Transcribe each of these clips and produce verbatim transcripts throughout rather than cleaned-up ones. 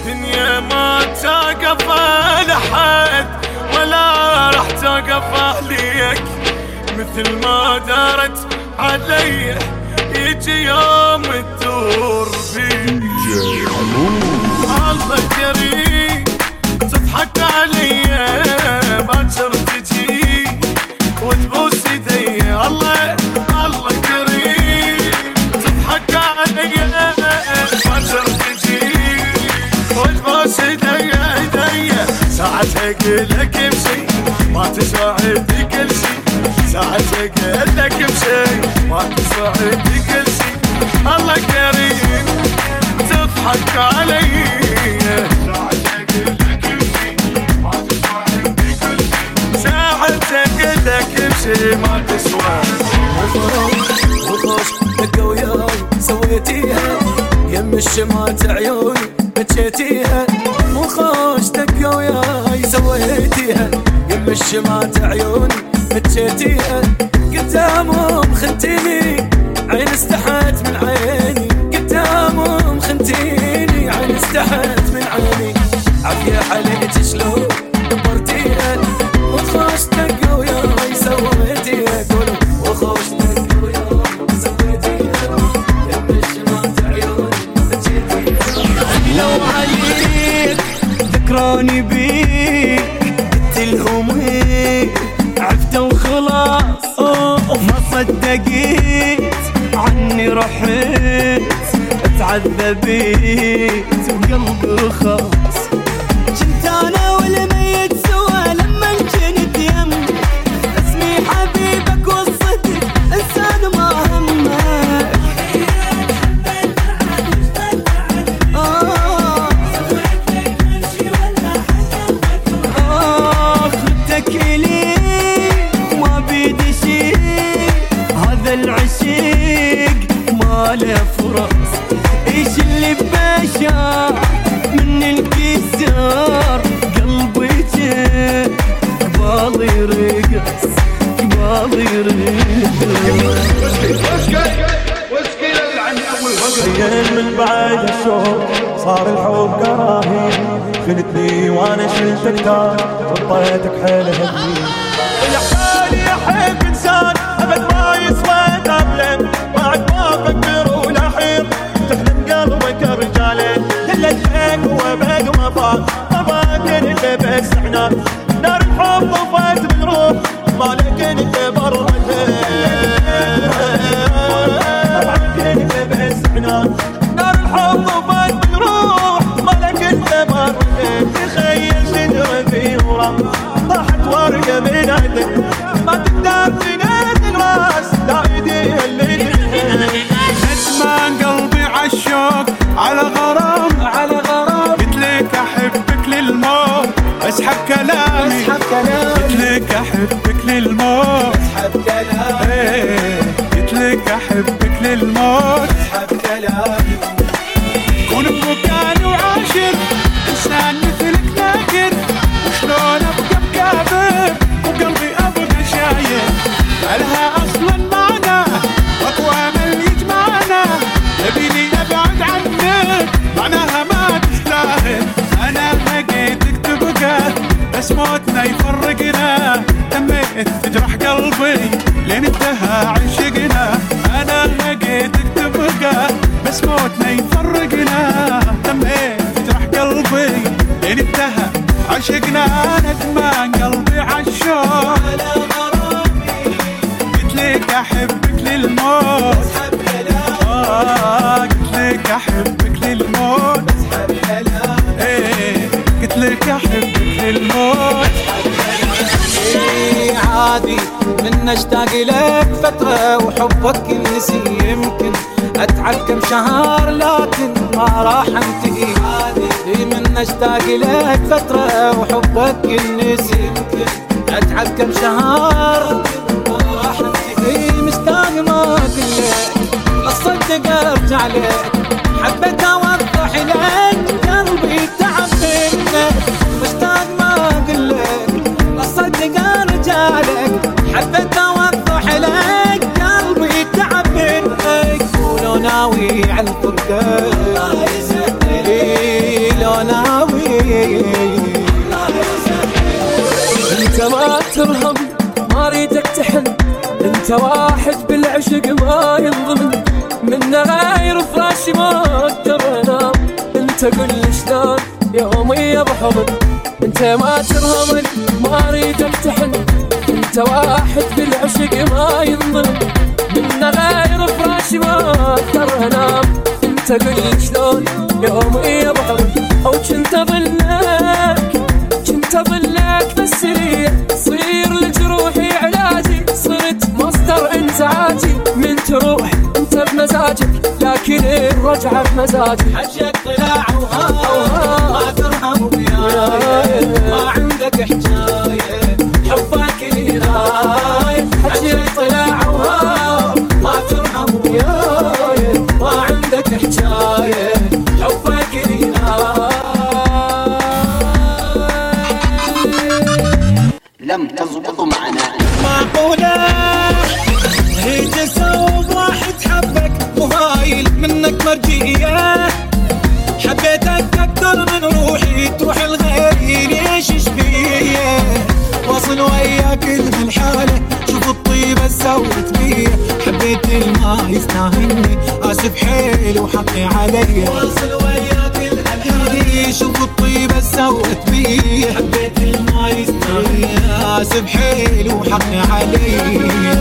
الدنيا ما توقف لحد ولا راح توقف عليك، مثل ما دارت علي يجي يوم تدور بي. الله كريم تضحك علي باكر تجي وتبوس يدي. الله الله كريم تضحك علي باكر تجي وتبوس يدي يدي. ساعة اقلك بشي ما تساعدني كل شي، ساعة اقلك بشي ما تساعدني كل شي. الله كريم تضحك علي ما تسوى. وخوش دقة وياي سويتيها يم الشمات عيوني بجيتيها. وخوش دقة وياي سويتيها يم الشمات عيوني بجيتيها. قدامهم خنتيني عين استحت من عيني، قدامهم خنتيني عين استحت من عيني. عافية حليت شلون دبرتيها. وخوش دقة وياي سويتيها قولوا وخوش دقة وياي سويتيها يم الشمات عيوني بجيتيها. لو عليك ذكراني بيك قلت لهم هيك عفت وخلاص ما صدقيت عني رحت اتعذبيت وقلبي خاص. كنت انا والميت سوا لما كنت يم اسمي حبيبك وصدق انسان ما همك. آه آه خدتك إلي ما بيدي شي، هذا العشق ما له فرص. ايش اللي ببشر من الكسار قلبي جه قبالي رقص قبالي رقص. من بعد الشوق صار الحب كراهي، خنتني وانا شلتك تار وطيتك حيل هدي. الحالي احب انسان ابد ما يسوى دبلن، بعد ما افكر ولا حير تحلم قلبك برجالين. الا الفيك وابد وما فات ما باكر الا بس احنا نار الحب طفت بالروح ما لكن الا برتين. نار الحب طفت بالروح ما لكن الا برتين. تخيل شجرة في ورا طاحت ورقة من عندك ما تقدر تنادي الراس لا ايديها اللي ندمان قلبي عالشوق على غرام على غرام. قلتلك احبك للموت اسحب كلامي اسحب كلامي. قلتلك احبك للموت اسحب كلامي. قلتلك احبك للموت اسحب كلامي. كون بمكان وعاشر انسان مثلك ناكر، وشلون ابقى مكابر وقلبي ابقى شاير. لها اصلا معنى واقوى من يجمعنا، تبيني ابعد عنك معناها ما تستاهل. انا لقيتك تبقى بس موتنا يفرقنا، تميت تجرح قلبي لين انتهى عشقنا. انا لقيتك تبقى بس موتنا يفرقنا، تميت تجرح قلبي لين انتهى عشقنا. ندمان قلبي عالشوق على غرامي، قلتلك احبك للموت اسحب كلامي. آه قلتلك احبك للموت اسحب كلامي. ايه قلتلك احبك للموت اسحب كلامي. ايه عادي من اشتاق لك فترة وحبك نسي، يمكن اتعب كم شهر لكن ما راح انتهي. عادي من اشتاق لك فترة وحبك نسي، يمكن اتعب كم شهر ما راح انتهي. مشتاق ما اقولك لا صدق ارجع لك، حبيت اوضح لك قلبي تعب منك. مشتاق ما اقولك لا صدق ارجع لك، حبيت اوضح لك قلبي تعب منك. ولو ناوي على الفرقة لو ناوي انت ما ترهم ما ريدك تحن، انت واحد بالعشق ما ينضمن، من غير فراشي ما اقدر انام، انت قل لي شلون يومي بحضن، انت ما ترهم ما ريدك تحن، انت واحد بالعشق ما ينضمن، من غير فراشي ما اقدر انام، انت قل لي شلون يومي بحضن، او كنت اظلك كنت اظلك بس لي صير لجروحي علاجي، صرت مصدر انزعاجي، من تروح انت بمزاجك لكن الرجعة بمزاجي، حجك طلع وهاب ما ترهم وياي، ما عندك حجاية حبك لي راي، حجك طلع وهاب ما ترهم وياي، ما عندك حجاية حبك لي راي. لم تزبط معنا معقولة هي تسوق واحد حبك مهايل منك مرجية، حبيتك أكثر من روحي تروح الغيري ليش شبيه، واصل وياك الحالة شوف الطيبة سوت بيه، حبيت الما يستاهلني آسف حيل وحقي علي، واصل وياك الحالة شوف الطيبة سوت بيه، حبيت الما يستاهلني آسف حيل وحقي علي.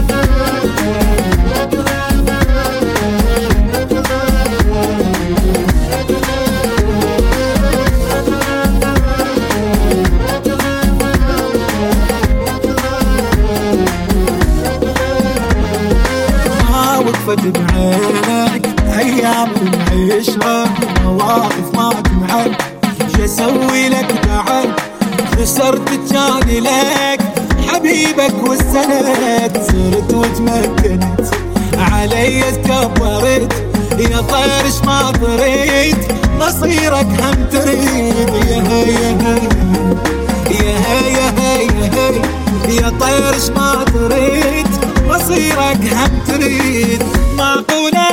وقفت بعينك ايام نعيشها مواقف ما تنعد، شو اسوي لك بعد خسرت الجاني لك حبيبك والسند، صرت وتمكنت علي تكبرت يا طيرش ما طريت مصيرك هم تريد، يا هي يا هي يا هي يا هي يا طيرش ما طريت مصيرك هم تريد. معقولة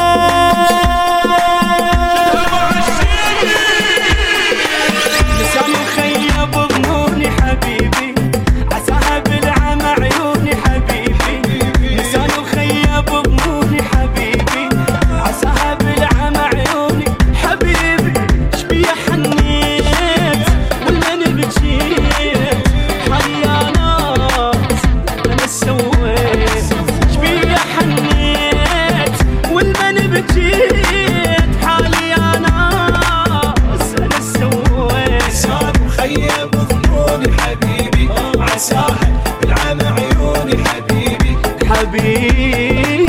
لسان مخيب بظنوني حبيبي، عساها بالعمى عيوني حبيبي، لسان مخيب بظنوني حبيبي، عساها بالعمى عيوني حبيبي، شبيه حنيت والمن بجيت حالي يا ناس انا سويت، شبيه حنيت والمن بجيت حالي يا ناس انا سويت، لسان مخيب ظنوني حبيبي، عساها بالعمى عيوني حبيبي حبيبي.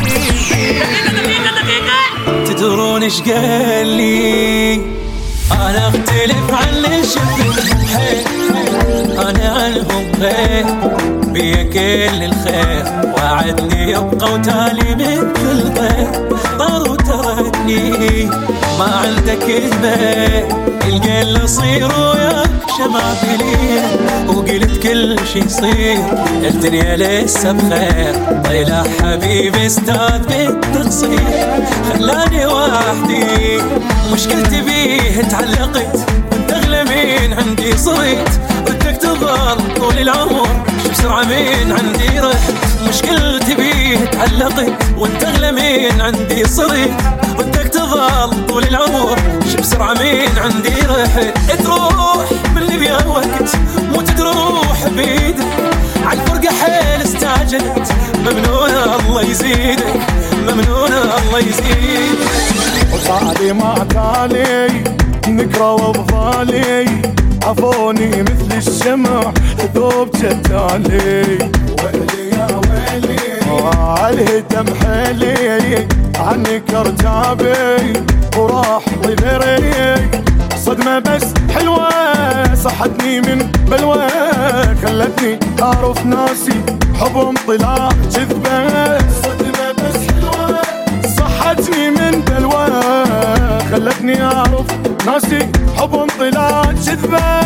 تدرون ايش قال لي؟ انا اختلف عن اللي شفت انا عنهم غير بيا كل الخير، وعدني يبقى وتالي مثل الغير، طار وتركني ما عنده كلمة، القل اصير وياك شمع بليل، وقلت كل شي يصير الدنيا لسه بخير، طيلة حبيبي استاذ بالتقصير خلاني وحدي، مشكلتي بيه تعلقت وانت اغلى من عندي صرت، ودك تظل طول العمر شو بسرعة من عندي رحت، مشكلتي بيه تعلقت وانت اغلى من عندي صرت، ودك تظل طول العمر شو بسرعة من عندي رحت، تروح من اللي بيها وقت مو تروح بيدك، عالفرقة حيل استعجلت، ممنونة الله يزيدك ممنونة الله يزيدك. وصعدي ما تالي نكرة وبغالي، عفوني مثل الشمع ذوب جتالي، ويلي يا ويلي عليه دم حيلي، عنك ارتابي وراح ضلري، صدمة بس حلوة صحتني من بلوى، خلتني اعرف ناسي حبهم طلع كذبة، صدمة بس حلوة صحتني من بلوى، خلتني اعرف ناسي حبهم طلع كذبة.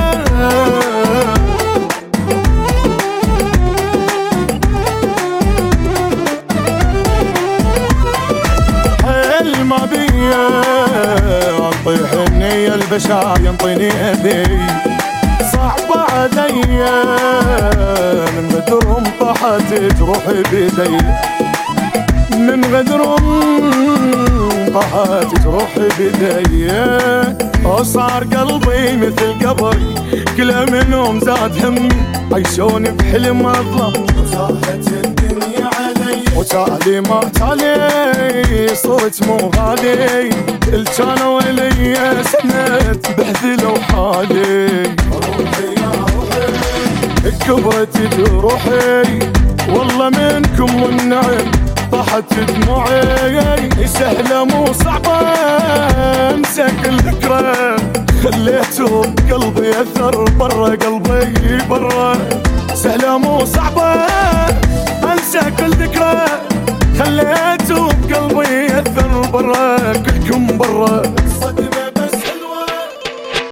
حيل ما بيا اطيح النية البشا ينطيني ايدي، صعبة عليا من غدرهم طاحت جروحي بيدي من غدرهم طاحت جروحي بيدي وصار قلبي مثل قبري كل منهم زاد همي عيشوني بحلم اظلم وزاحت الدنيا علي وتالي ما تالي صرت مو غالي اللي كانوا لي سند بهذلوا حالي روحي يا روحي كبرت جروحي والله منكم والنعم طاحت دموعي سهلة مو صعبة انسى كل ذكرى خليته بقلبي اثر برا قلبي برا سهلة مو صعبة انسى كل ذكرى خليته بقلبي اثر برا كلكم برا